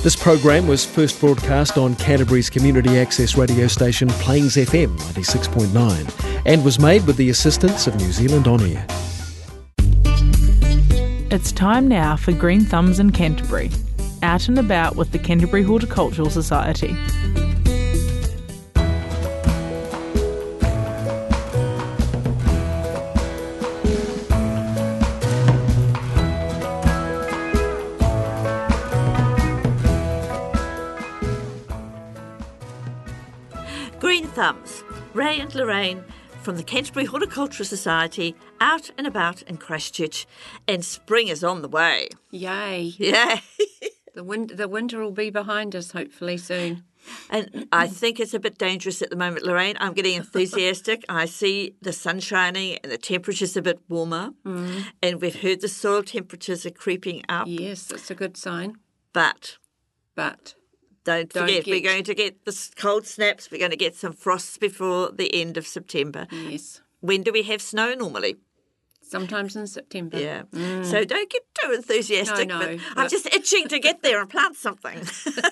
This program was first broadcast on Canterbury's community access radio station Plains FM 96.9 and was made with the assistance of New Zealand On Air. It's time now for Green Thumbs in Canterbury, out and about with the Canterbury Horticultural Society. Green Thumbs, Ray and Lorraine from the Canterbury Horticultural Society, out and about in Christchurch, and spring is on the way. Yay. Yeah. The winter will be behind us hopefully soon. And I think it's a bit dangerous at the moment, Lorraine. I'm getting enthusiastic. I see the sun shining and the temperature's a bit warmer. And we've heard the soil temperatures are creeping up. Yes, that's a good sign. But don't forget, we're going to get the cold snaps. We're going to get some frosts before the end of September. Yes. When do we have snow normally? Sometimes in September. Yeah. So don't get too enthusiastic. No, I'm just itching to get there and plant something.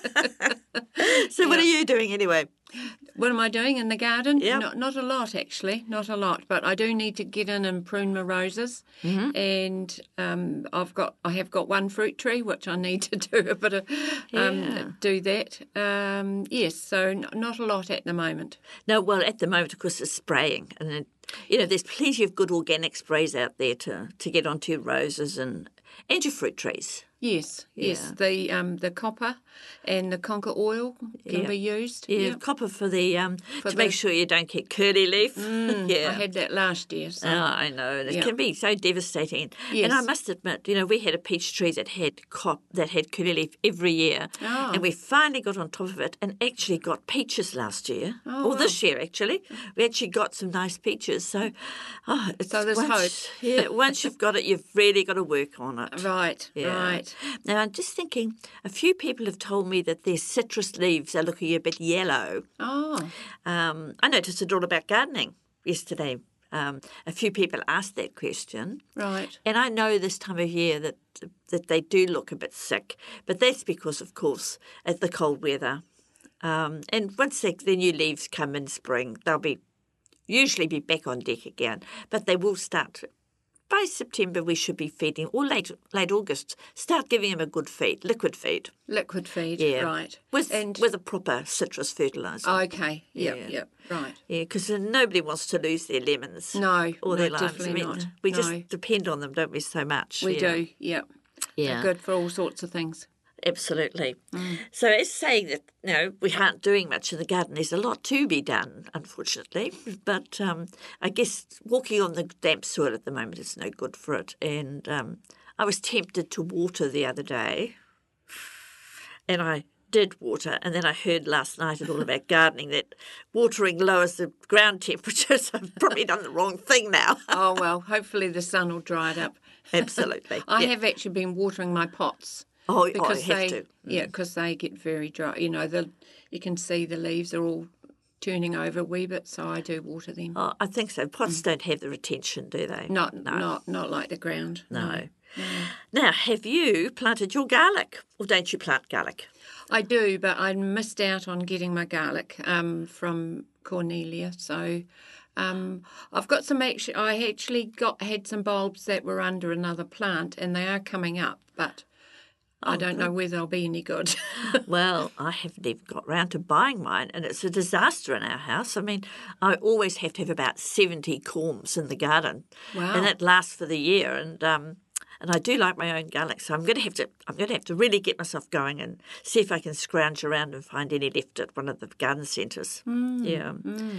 So what are you doing anyway? What am I doing in the garden? Yeah. Not a lot, actually. Not a lot. But I do need to get in and prune my roses. And I have got one fruit tree, which I need to do a bit of do that. Yes, so not a lot at the moment. No, well, at the moment, of course, it's spraying. And then, there's plenty of good organic sprays out there to get onto your roses and your fruit trees. Yes. The copper and the conker oil can be used. Yeah, copper for the make sure you don't get curly leaf. I had that last year. So. Oh, I know. It can be so devastating. Yes. And I must admit, we had a peach tree that had curly leaf every year, and we finally got on top of it and actually got peaches last year, this year actually. We actually got some nice peaches. So, there's hope. Yeah, once you've got it, you've really got to work on it. Right. Now, I'm just thinking, a few people have told me that their citrus leaves are looking a bit yellow. Oh. I noticed it all about gardening yesterday. A few people asked that question. Right. And I know this time of year that they do look a bit sick, but that's because, of course, of the cold weather. And once the new leaves come in spring, they'll usually be back on deck again, but they will start. By September, we should be feeding, or late August, start giving them a good feed, liquid feed. Liquid feed, yeah. Right. With a proper citrus fertiliser. Okay, yep, right. Yeah, because nobody wants to lose their lemons. No, or their limes. definitely not. We just depend on them, don't we, so much? We do, yep. Yeah. They're good for all sorts of things. Absolutely. So it's saying that, we aren't doing much in the garden. There's a lot to be done, unfortunately. But I guess walking on the damp soil at the moment is no good for it. And I was tempted to water the other day. And I did water. And then I heard last night at All About Gardening that watering lowers the ground temperature. So I've probably done the wrong thing now. Oh, well, hopefully the sun will dry it up. Absolutely. I have actually been watering my pots. Because you have to. Yeah, because they get very dry. You can see the leaves are all turning over a wee bit, so I do water them. Oh, I think so. Pots don't have the retention, do they? Not like the ground. No. Now, have you planted your garlic, or don't you plant garlic? I do, but I missed out on getting my garlic from Cornelia, so... I've got some actually. I actually had some bulbs that were under another plant, and they are coming up, but I don't know whether they'll be any good. Well, I haven't even got round to buying mine, and it's a disaster in our house. I mean, I always have to have about 70 corms in the garden, and that lasts for the year. And I do like my own garlic, so I'm going to have to really get myself going and see if I can scrounge around and find any left at one of the garden centres. Yeah.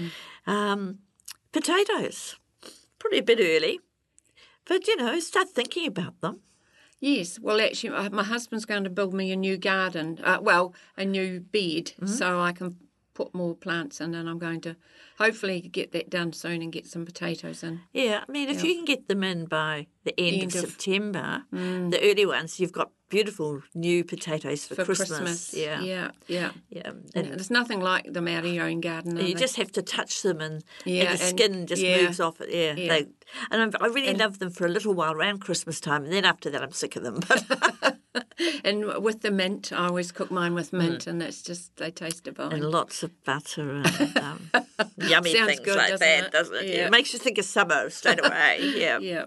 Potatoes, probably a bit early, but start thinking about them. Yes, well, actually, my husband's going to build me a new garden, a new bed, so I can put more plants in, and I'm going to hopefully get that done soon and get some potatoes in. Yeah, I mean, if you can get them in by the end of September, the early ones, you've got beautiful new potatoes for Christmas. Yeah. And there's nothing like them out of your own garden. You just have to touch them, and the skin just moves off it. Yeah. I really love them for a little while around Christmas time, and then after that, I'm sick of them. And with the mint, I always cook mine with mint, and it's just, they taste divine. And lots of butter and yummy Sounds things good, like doesn't that, it? doesn't it? Yeah. It makes you think of summer straight away. Yeah. Yeah.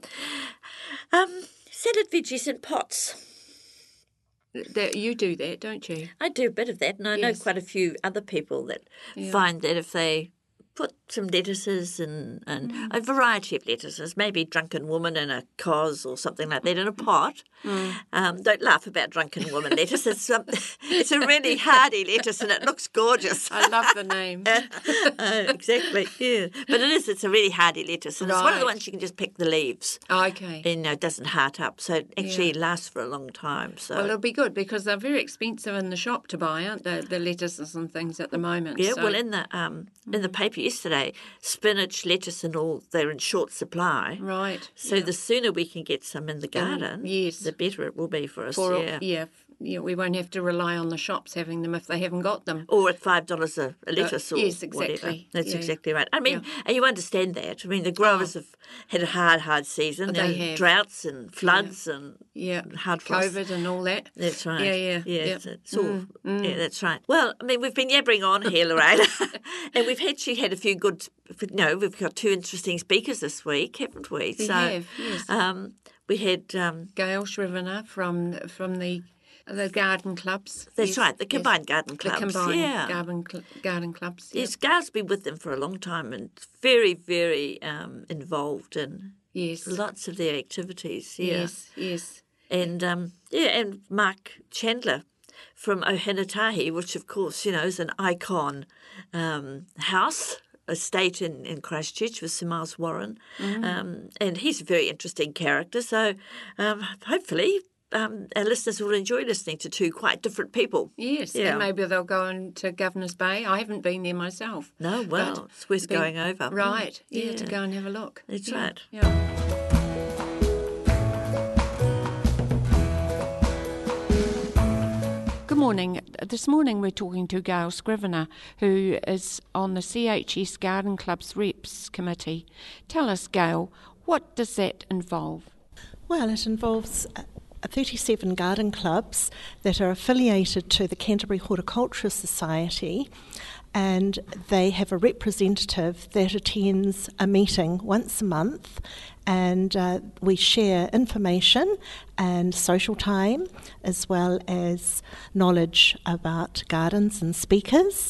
Salad veggies in pots. You do that, don't you? I do a bit of that, and I know Yes. quite a few other people that Yeah. find that if they put some lettuces and a variety of lettuces, maybe Drunken Woman and a cos or something like that in a pot. Don't laugh about Drunken Woman lettuce. It's a really hardy lettuce and it looks gorgeous. I love the name. Exactly, yeah. But it's a really hardy lettuce, and it's one of the Right. ones you can just pick the leaves. Okay. And it doesn't heart up, so it actually lasts for a long time. So Well, it'll be good because they're very expensive in the shop to buy, aren't they? The lettuces and things at the moment. yeah, so. well, in the paper yesterday, spinach, lettuce, and all, they're in short supply. Right. So the sooner we can get some in the garden, yes. the better it will be for us. Yeah, we won't have to rely on the shops having them if they haven't got them. Or at $5 a lettuce or yes, whatever. exactly. That's Yeah. exactly right. I mean, and you understand that. I mean, the growers have had a hard season. They You know, have. droughts and floods and Yeah, hard frost. COVID and all that. That's right. Yeah. Yeah, it's all, yeah, that's right. Well, I mean, we've been yabbering on here, Lorraine, and we've actually had a few good, we've got 2 interesting speakers this week, haven't we? We have, yes. We had... Gail Shrivana from the garden clubs. That's yes, right, the yes. combined garden clubs. The combined yeah. garden clubs. Yeah. Yes, Gail's been with them for a long time and very, very involved in Yes. lots of their activities. Yeah. Yes. And and Mark Chandler from Ohinatahi, which of course, is an icon house, estate in Christchurch with Sir Miles Warren. And he's a very interesting character. So hopefully our listeners will enjoy listening to 2 quite different people. Yes, Yeah. and maybe they'll go into Governor's Bay. I haven't been there myself. No, well, but it's worth been- going over. Right, to go and have a look. That's Yeah, right. Yeah. Good morning. This morning we're talking to Gail Scrivener, who is on the CHS Garden Club's Reps Committee. Tell us, Gail, what does that involve? Well, it involves 37 garden clubs that are affiliated to the Canterbury Horticultural Society, and they have a representative that attends a meeting once a month, and we share information and social time as well as knowledge about gardens and speakers.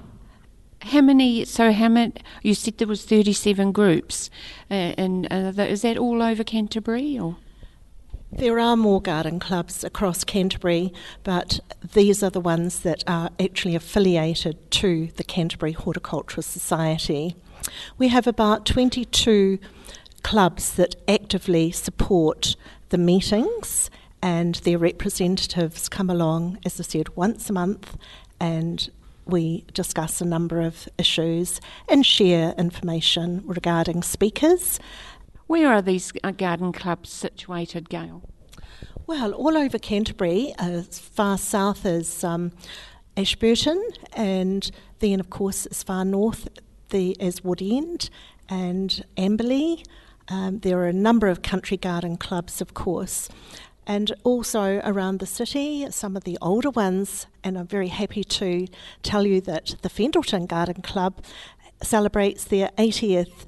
How many, you said there was 37 groups, and is that all over Canterbury, or? There are more garden clubs across Canterbury, but these are the ones that are actually affiliated to the Canterbury Horticultural Society. We have about 22 clubs that actively support the meetings, and their representatives come along, as I said, once a month, and we discuss a number of issues and share information regarding speakers. Where are these garden clubs situated, Gail? Well, all over Canterbury, as far south as Ashburton, and then, of course, as far north as Woodend and Amberley. There are a number of country garden clubs, of course, and also around the city, some of the older ones, and I'm very happy to tell you that the Fendleton Garden Club celebrates their 80th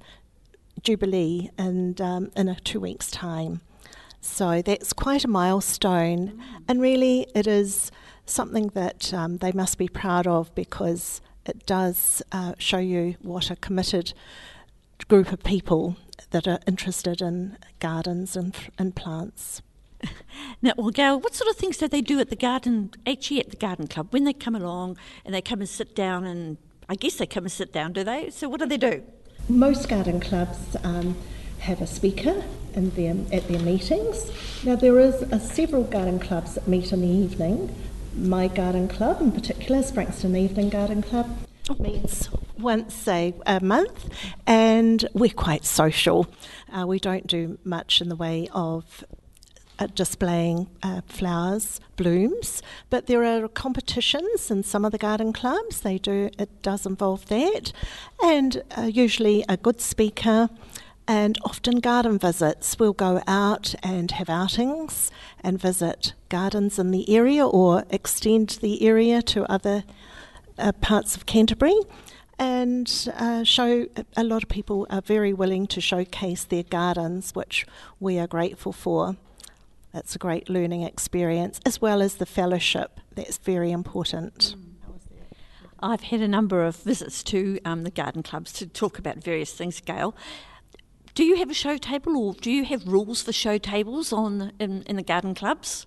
Jubilee in 2 weeks' time. So that's quite a milestone, and really it is something that they must be proud of, because it does show you what a committed group of people that are interested in gardens and plants. Now, well, Gail, what sort of things do they do at the garden club when they come along and they come and sit down? And I guess they come and sit down, do they? So what do they do? Most garden clubs have a speaker at their meetings. Now, there is several garden clubs that meet in the evening. My garden club in particular, Frankston Evening Garden Club, meets once a month, and we're quite social. We don't do much in the way of displaying flowers, blooms, but there are competitions in some of the garden clubs. It does involve that, and usually a good speaker, and often garden visits. We'll go out and have outings and visit gardens in the area or extend the area to other parts of Canterbury, and show. A lot of people are very willing to showcase their gardens, which we are grateful for. That's a great learning experience, as well as the fellowship. That's very important. I've had a number of visits to the garden clubs to talk about various things, Gail. Do you have a show table, or do you have rules for show tables in the garden clubs?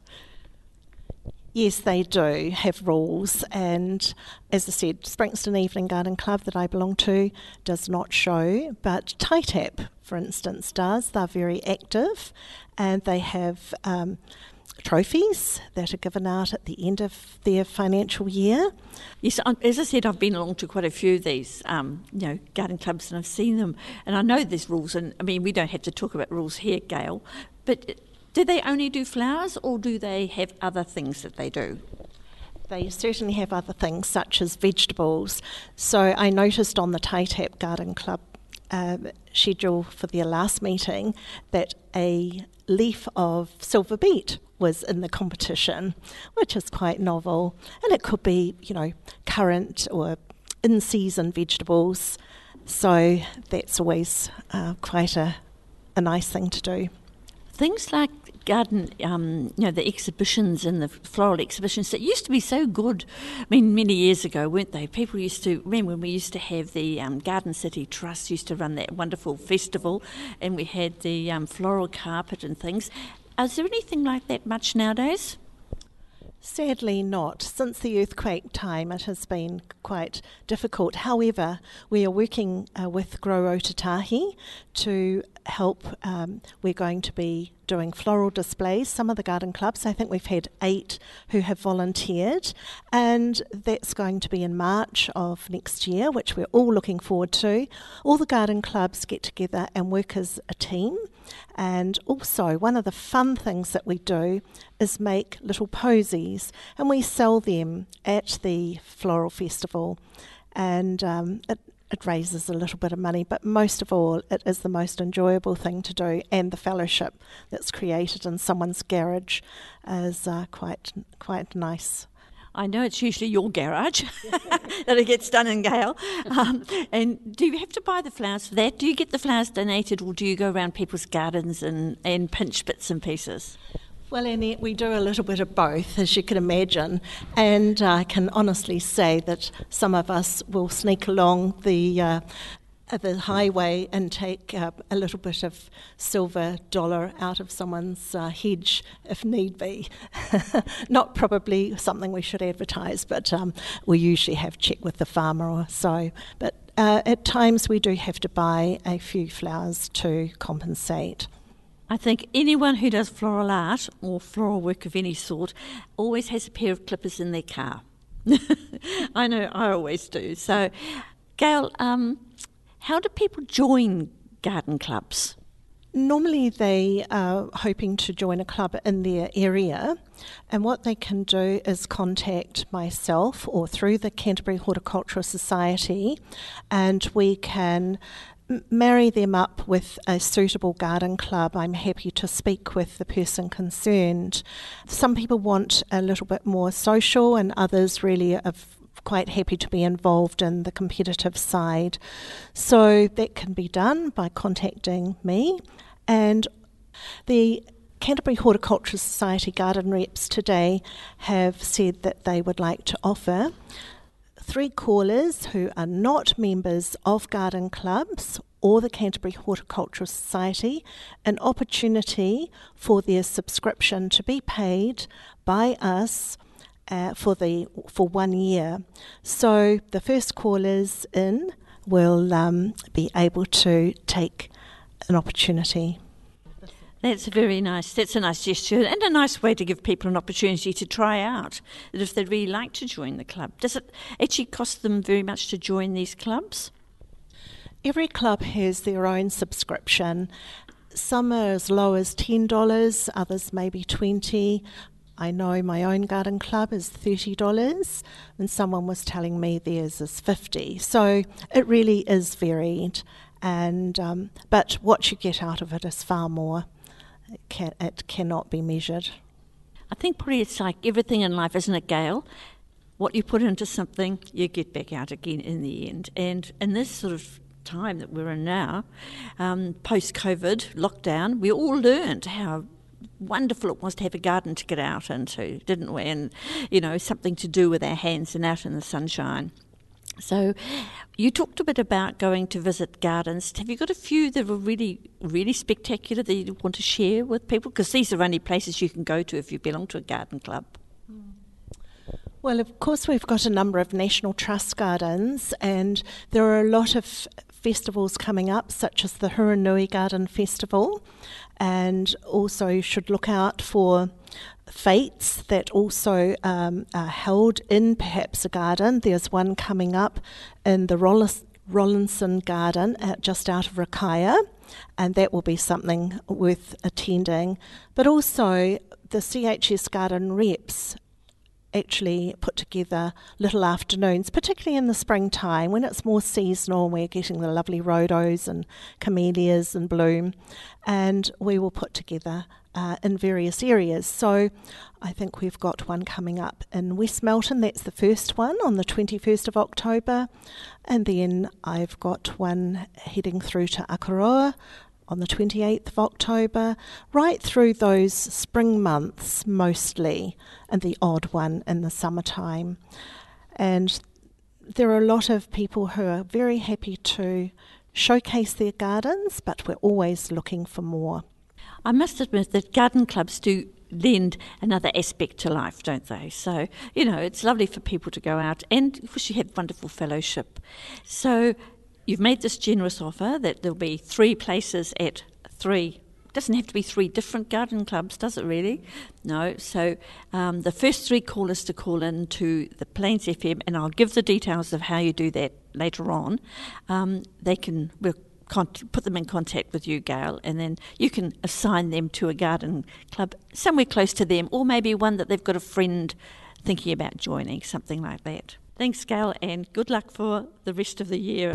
Yes, they do have rules, and as I said, Springston Evening Garden Club that I belong to does not show, but TITAP, for instance, does. They're very active, and they have trophies that are given out at the end of their financial year. Yes, as I said, I've been along to quite a few of these garden clubs, and I've seen them, and I know there's rules, and I mean, we don't have to talk about rules here, Gail, but do they only do flowers, or do they have other things that they do? They certainly have other things, such as vegetables. So I noticed on the TITAP Garden Club schedule for their last meeting that a leaf of silver beet was in the competition, which is quite novel. And it could be, current or in-season vegetables. So that's always quite a nice thing to do. Things like garden, the exhibitions and the floral exhibitions that used to be so good. I mean, many years ago, weren't they? People used to, remember when we used to have the Garden City Trust used to run that wonderful festival, and we had the floral carpet and things. Is there anything like that much nowadays? Sadly not. Since the earthquake time, it has been quite difficult. However, we are working with Grow Otatahi to help. We're going to be doing floral displays. Some of the garden clubs, I think we've had 8 who have volunteered, and that's going to be in March of next year, which we're all looking forward to. All the garden clubs get together and work as a team. And also, one of the fun things that we do is make little posies, and we sell them at the floral festival, and it raises a little bit of money, but most of all, it is the most enjoyable thing to do, and the fellowship that's created in someone's garage is quite nice. I know it's usually your garage that it gets done in, Gail. And do you have to buy the flowers for that? Do you get the flowers donated, or do you go around people's gardens and pinch bits and pieces? Well, Annette, we do a little bit of both, as you can imagine, and I can honestly say that some of us will sneak along the highway and take a little bit of silver dollar out of someone's hedge if need be. Not probably something we should advertise, but we usually have checked with the farmer or so. But at times we do have to buy a few flowers to compensate. I think anyone who does floral art or floral work of any sort always has a pair of clippers in their car. I know, I always do. So, Gail, how do people join garden clubs? Normally they are hoping to join a club in their area, and what they can do is contact myself or through the Canterbury Horticultural Society, and we can marry them up with a suitable garden club. I'm happy to speak with the person concerned. Some people want a little bit more social, and others really are quite happy to be involved in the competitive side. So that can be done by contacting me. And the Canterbury Horticultural Society garden reps today have said that they would like to offer 3 callers who are not members of garden clubs or the Canterbury Horticultural Society an opportunity for their subscription to be paid by us for 1 year. So the first callers in will be able to take an opportunity. That's a nice gesture, and a nice way to give people an opportunity to try out that if they'd really like to join the club. Does it actually cost them very much to join these clubs? Every club has their own subscription. Some are as low as $10, others maybe $20. I know my own garden club is $30, and someone was telling me theirs is $50. So it really is varied. and but what you get out of it is far more. It cannot be measured. I think probably it's like everything in life, isn't it, Gail? What you put into something, you get back out again in the end. And in this sort of time that we're in now, post-COVID lockdown, we all learned how wonderful it was to have a garden to get out into, didn't we? And, something to do with our hands and out in the sunshine. So you talked a bit about going to visit gardens. Have you got a few that were really, really spectacular that you want to share with people? Because these are only places you can go to if you belong to a garden club. Well, of course, we've got a number of National Trust gardens, and there are a lot of festivals coming up, such as the Huranui Garden Festival, and also you should look out for fetes that also are held in perhaps a garden. There's one coming up in the Rollinson Garden just out of Rakaia, and that will be something worth attending. But also the CHS Garden reps actually put together little afternoons, particularly in the springtime when it's more seasonal and we're getting the lovely rhodos and camellias in bloom, and we will put together in various areas. So I think we've got one coming up in West Melton. That's the first one on the 21st of October, and then I've got one heading through to Akaroa on the 28th of October, right through those spring months mostly, and the odd one in the summertime. And there are a lot of people who are very happy to showcase their gardens, but we're always looking for more. I must admit that garden clubs do lend another aspect to life, don't they? So, it's lovely for people to go out, and of course you have wonderful fellowship. So you've made this generous offer that there'll be 3 places at 3. It doesn't have to be 3 different garden clubs, does it really? No. So the first 3 callers to call in to the Plains FM, and I'll give the details of how you do that later on. We'll put them in contact with you, Gail, and then you can assign them to a garden club somewhere close to them, or maybe one that they've got a friend thinking about joining, something like that. Thanks, Gail, and good luck for the rest of the year.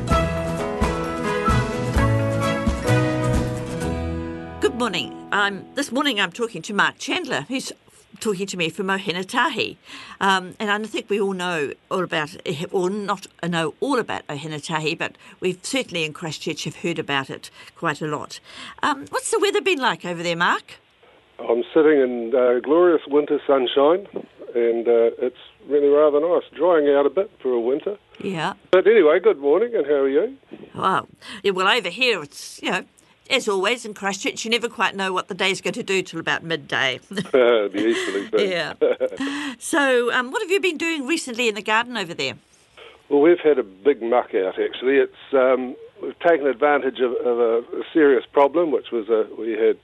Good morning. This morning I'm talking to Mark Chandler, who's talking to me from Ohenetahi. And I think we all know all about, or not know all about Ohenetahi, but we've certainly in Christchurch have heard about it quite a lot. What's the weather been like over there, Mark? I'm sitting in glorious winter sunshine, and it's really rather nice, drying out a bit for a winter. Yeah. But anyway, good morning, and how are you? Wow. Yeah, well, over here it's, as always in Christchurch, you never quite know what the day's going to do till about midday. The easterly thing. Yeah. So what have you been doing recently in the garden over there? Well, we've had a big muck out, actually. It's we've taken advantage of a serious problem, which was we had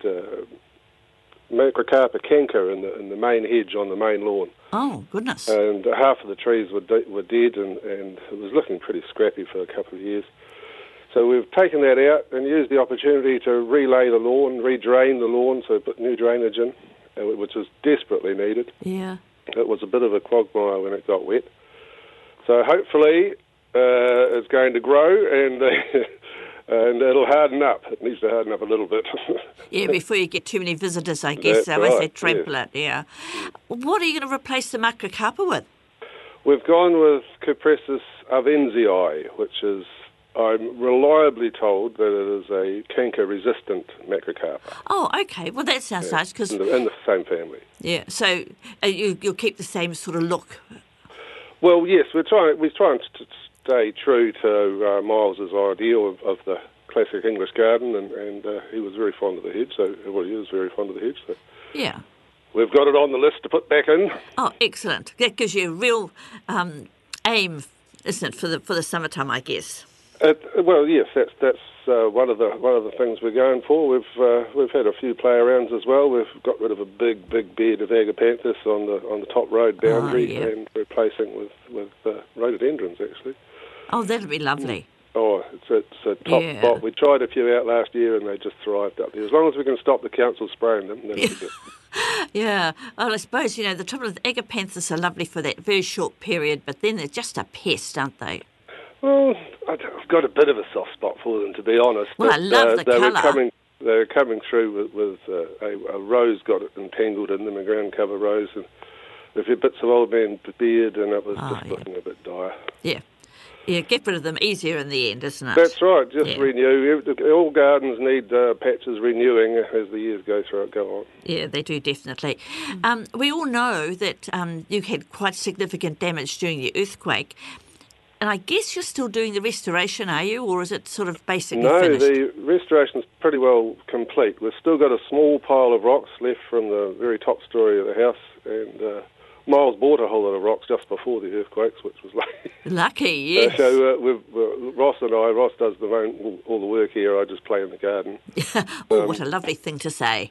Macrocarpa canker in the main hedge on the main lawn. Oh, goodness. And half of the trees were dead, and it was looking pretty scrappy for a couple of years. So we've taken that out and used the opportunity to relay the lawn, redrain the lawn, so put new drainage in, which was desperately needed. Yeah. It was a bit of a quagmire when it got wet. So hopefully it's going to grow and it'll harden up. It needs to harden up a little bit. Yeah, before you get too many visitors, I guess. That's so right, as they trample it, yeah. What are you going to replace the Macrocarpa with? We've gone with Cupressus arvenzii, which is, I'm reliably told that it is a canker-resistant macrocarpa. Oh, okay. Well, that sounds nice because in the same family. Yeah. So you'll keep the same sort of look. Well, yes, we're trying to stay true to Miles's ideal of the classic English garden, and he was very fond of the hedge. So he is very fond of the hedge. So yeah. We've got it on the list to put back in. Oh, excellent. That gives you a real aim, isn't it, for the summertime, I guess. Well, yes, that's one of the things we're going for. We've had a few play arounds as well. We've got rid of a big bed of agapanthus on the top road boundary and replacing with rhododendrons actually. Oh, that'll be lovely. Oh, it's a top spot. We tried a few out last year and they just thrived up there. As long as we can stop the council spraying them, that'll be good. Yeah, well, I suppose, the trouble with agapanthus are lovely for that very short period, but then they're just a pest, aren't they? Well, I've got a bit of a soft spot for them, to be honest. Well, I love the colour. They were coming through with a rose got entangled in them, a ground cover rose, and a few bits of old man beard, and it was just looking a bit dire. Yeah. Yeah, get rid of them easier in the end, isn't it? That's right, just renew. All gardens need patches renewing as the years go on. Yeah, they do, definitely. We all know that you had quite significant damage during the earthquake, and I guess you're still doing the restoration, are you, or is it sort of basically finished? No, the restoration's pretty well complete. We've still got a small pile of rocks left from the very top story of the house, and Miles bought a whole lot of rocks just before the earthquakes, which was lucky. Lucky, yes. Ross does all the work here. I just play in the garden. What a lovely thing to say.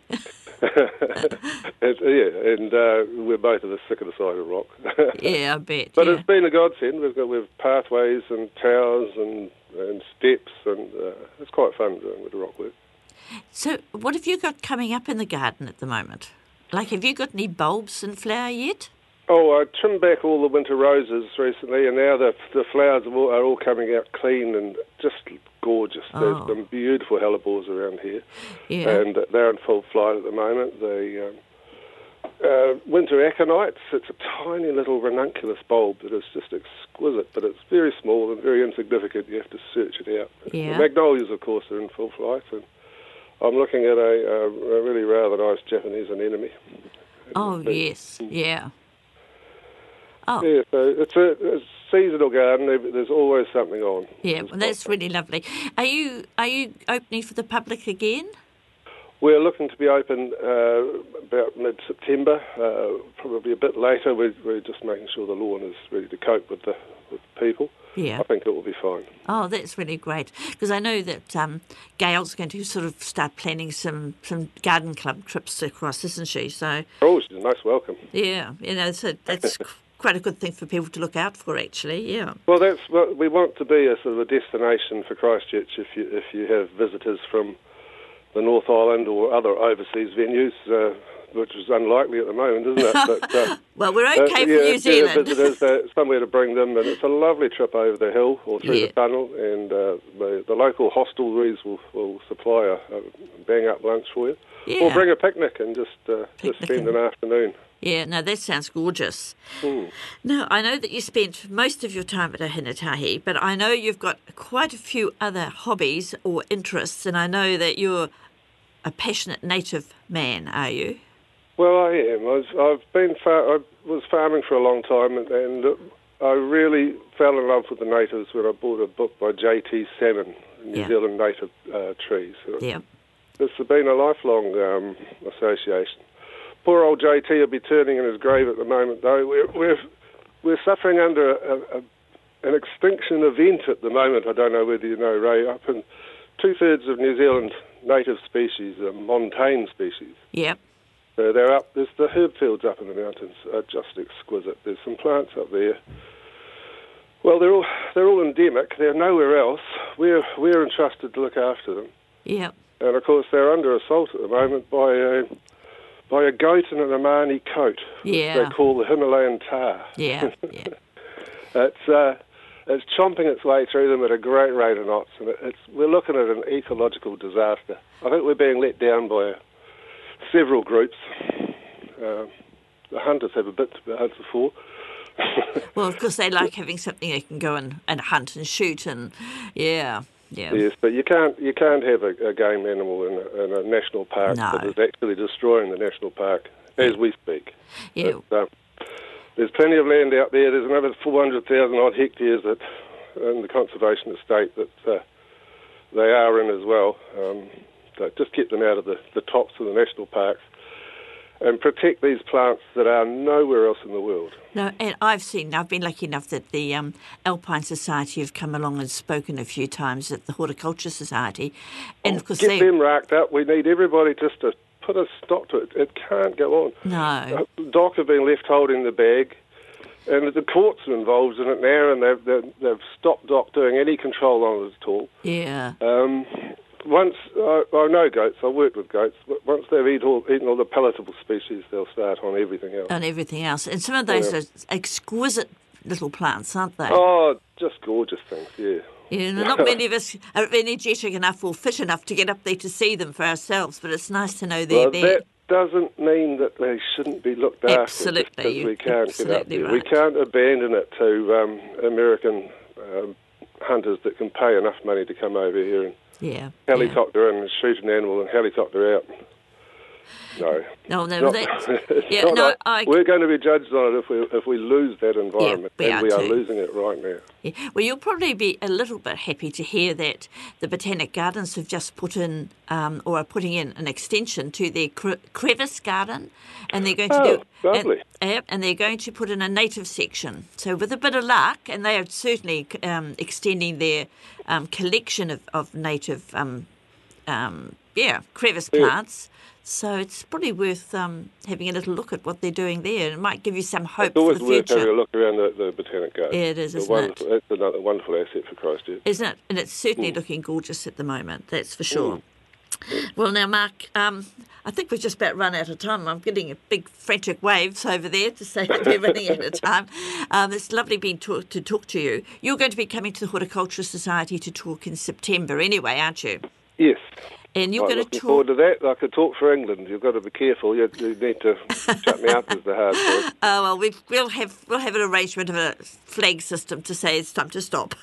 We're both of us sick of the sight of rock. Yeah, I bet. But it's been a godsend. We've pathways and towers and steps, and it's quite fun doing with the rock work. So what have you got coming up in the garden at the moment? Like, have you got any bulbs in flower yet? Oh, I trimmed back all the winter roses recently, and now the flowers are all coming out clean and just gorgeous. There's some beautiful hellebores around here, and they're in full flight at the moment. The winter aconites, it's a tiny little ranunculus bulb that is just exquisite, but it's very small and very insignificant. You have to search it out. Yeah. The magnolias, of course, are in full flight, and I'm looking at a really rather nice Japanese anemone. Oh, yes, yeah. Oh. Yeah, so it's a seasonal garden. There's always something on. Yeah, well, that's really lovely. Are you opening for the public again? We're looking to be open about mid-September, probably a bit later. We're just making sure the lawn is ready to cope with the people. Yeah. I think it will be fine. Oh, that's really great. Because I know that Gail's going to sort of start planning some garden club trips across, isn't she? So. Oh, she's a nice welcome. Yeah, so that's quite a good thing for people to look out for, actually, yeah. Well, we want to be a sort of a destination for Christchurch if you have visitors from the North Island or other overseas venues, which is unlikely at the moment, isn't it? But, well, we're okay for New Zealand. Visitors, somewhere to bring them, and it's a lovely trip over the hill or through the tunnel, and the local hostelries will supply a bang-up lunch for you. Yeah. Or bring a picnic and just spend an afternoon. Yeah, no, that sounds gorgeous. Now, I know that you spent most of your time at Ahinatahi, but I know you've got quite a few other hobbies or interests, and I know that you're a passionate native man, are you? Well, I am. I was farming for a long time, and I really fell in love with the natives when I bought a book by J.T. Salmon, New Zealand Native Trees. Yeah. It's been a lifelong association. Poor old JT will be turning in his grave at the moment, though. We're suffering under an extinction event at the moment. I don't know whether you know, Ray. Up in 2/3 of New Zealand native species are montane species. Yep. They're up. There's the herb fields up in the mountains are just exquisite. There's some plants up there. Well, they're all endemic. They're nowhere else. We're entrusted to look after them. Yep. And of course, they're under assault at the moment by a goat in an Omani coat, which they call the Himalayan tar. Yeah, yeah. It's chomping its way through them at a great rate of knots, and we're looking at an ecological disaster. I think we're being let down by several groups. The hunters have a bit to answer for. Well, of course, they like having something they can go and hunt and shoot, and yeah. Yes, but you can't have a game animal in a national park that is actually destroying the national park as we speak. Yeah. But, there's plenty of land out there. There's another 400,000 odd hectares in the conservation estate that they are in as well. So just keep them out of the tops of the national parks and protect these plants that are nowhere else in the world. No, and I've been lucky enough that the Alpine Society have come along and spoken a few times at the Horticulture Society. And of course get them racked up. We need everybody just to put a stop to it. It can't go on. No. DOC have been left holding the bag, and the courts are involved in it now, and they've stopped DOC doing any control on it at all. Yeah. Once I know goats, I've worked with goats, but once they've eaten all the palatable species, they'll start on everything else. On everything else. And some of those are exquisite little plants, aren't they? Oh, just gorgeous things, yeah. Yeah, not many of us are energetic enough or fit enough to get up there to see them for ourselves, but it's nice to know they're there. That doesn't mean that they shouldn't be looked after. Absolutely, just because we can't get up there. right. We can't abandon it to American hunters that can pay enough money to come over here and helicopter in and shoot an animal and helicopter out. No. We're going to be judged on it if we lose that environment, and we are losing it right now. Yeah. Well, you'll probably be a little bit happy to hear that the Botanic Gardens have just put in, or are putting in, an extension to their crevice garden, and they're going to lovely. And they're going to put in a native section. So with a bit of luck, and they are certainly extending their collection of native crevice plants. So it's probably worth having a little look at what they're doing there. It might give you some hope for the future. It's always worth having a look around the Botanic Garden. Yeah, it is, isn't it? It's another wonderful asset for Christchurch. Isn't it? And it's certainly looking gorgeous at the moment, that's for sure. Well, now, Mark, I think we've just about run out of time. I'm getting a big frantic waves over there to say that we're running out of time. It's lovely to talk to you. You're going to be coming to the Horticultural Society to talk in September anyway, aren't you? Yes. And you're going to talk. Forward to that. I could talk for England. You've got to be careful. You need to shut me up as the hard word. Oh well, we'll have an arrangement of a flag system to say it's time to stop.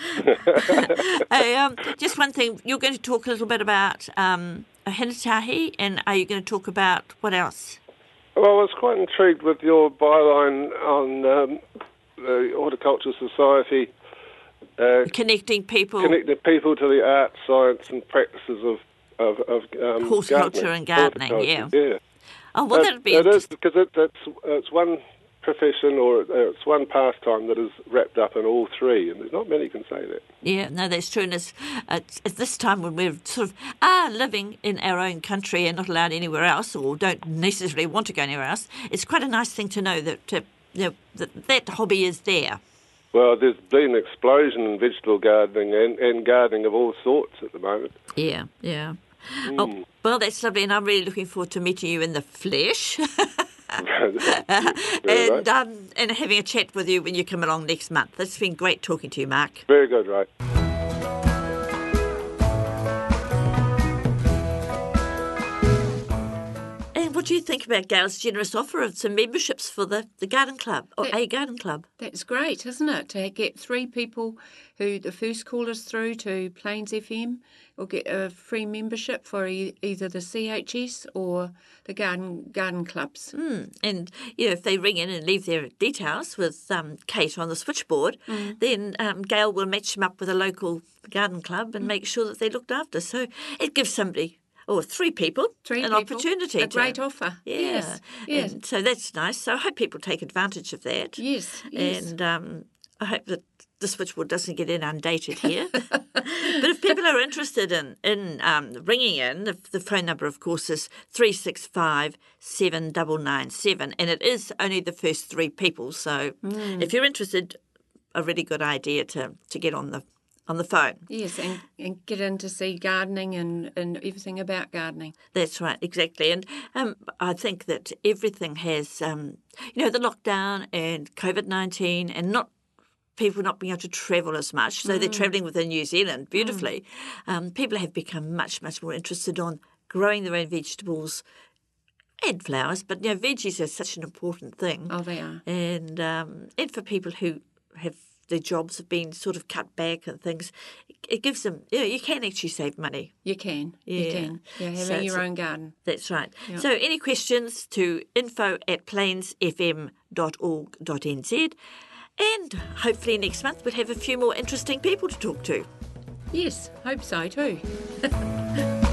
Just one thing. You're going to talk a little bit about Hinatahi, and are you going to talk about what else? Well, I was quite intrigued with your byline on the Horticultural Society. Connecting people to the art, science, and practices of horticulture and gardening. Yeah. Oh well, that'd be. It is, because it's one profession, or it's one pastime that is wrapped up in all three, and there's not many can say that. Yeah, no, that's true. And it's at this time when we're sort of living in our own country and not allowed anywhere else, or don't necessarily want to go anywhere else, it's quite a nice thing to know that that hobby is there. Well, there's been an explosion in vegetable gardening and gardening of all sorts at the moment. Yeah. Oh, well, that's lovely, and I'm really looking forward to meeting you in the flesh and having a chat with you when you come along next month. It's been great talking to you, Mark. Very good, right. What do you think about Gail's generous offer of some memberships for the garden club, or a garden club? That's great, isn't it? To get 3 people who the first callers through to Plains FM will get a free membership for either the CHS or the garden clubs. And if they ring in and leave their details with Kate on the switchboard, then Gail will match them up with a local garden club and make sure that they're looked after. So it gives somebody... Or 3 people, opportunity. A great offer. Yeah. Yes. And so that's nice. So I hope people take advantage of that. Yes. And I hope that the switchboard doesn't get inundated here. But if people are interested in ringing in, the phone number, of course, is 365 7997. And it is only the first 3 people. So if you're interested, a really good idea to get on the phone. Yes, and get in to see gardening and everything about gardening. That's right, exactly. And I think that everything has, the lockdown and COVID-19 and people not being able to travel as much, so they're travelling within New Zealand beautifully. People have become much, much more interested on growing their own vegetables and flowers, but veggies are such an important thing. Oh, they are. And for people who have their jobs have been sort of cut back and things, it gives them, you can actually save money. You can. You can. Yeah, having your own garden. That's right. Yep. So any questions to info@plainsfm.org.nz, and hopefully next month we'll have a few more interesting people to talk to. Yes, hope so too.